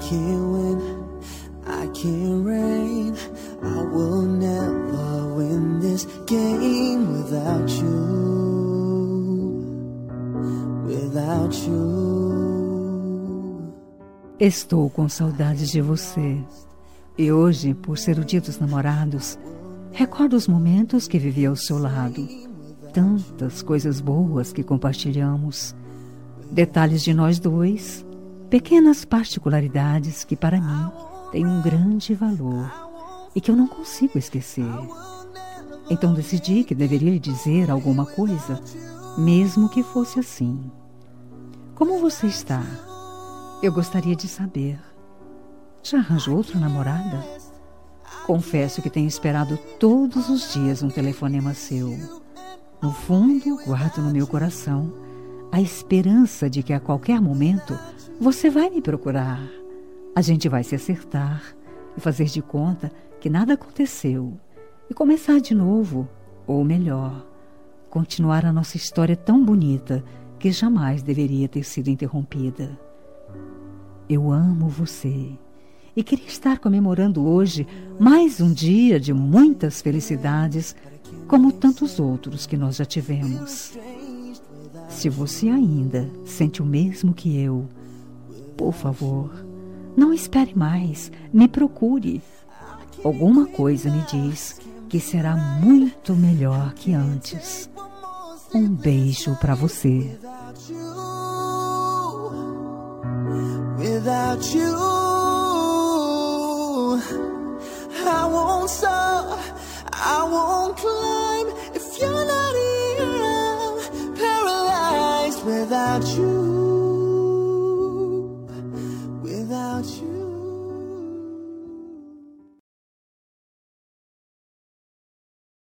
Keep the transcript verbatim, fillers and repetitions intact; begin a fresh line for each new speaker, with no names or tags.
can't win, I can't reign. I will never win this game without you, without you.
Estou com saudades de você. E hoje, por ser o dia dos namorados, recordo os momentos que vivi ao seu lado. Tantas coisas boas que compartilhamos. Detalhes de nós dois, pequenas particularidades que para mim têm um grande valor e que eu não consigo esquecer. Então decidi que deveria lhe dizer alguma coisa, mesmo que fosse assim. Como você está? Eu gostaria de saber. Já arranjou outra namorada? Confesso que tenho esperado todos os dias um telefonema seu. No fundo, guardo no meu coração a esperança de que a qualquer momento você vai me procurar. A gente vai se acertar e fazer de conta que nada aconteceu e começar de novo, ou melhor, continuar a nossa história tão bonita que jamais deveria ter sido interrompida. Eu amo você e queria estar comemorando hoje mais um dia de muitas felicidades, como tantos outros que nós já tivemos. Se você ainda sente o mesmo que eu, por favor, não espere mais, me procure. Alguma coisa me diz que será muito melhor que antes. Um beijo para você.
Without you, I won't stop, I won't climb. If you're not here, I'm paralyzed. Without you, without you.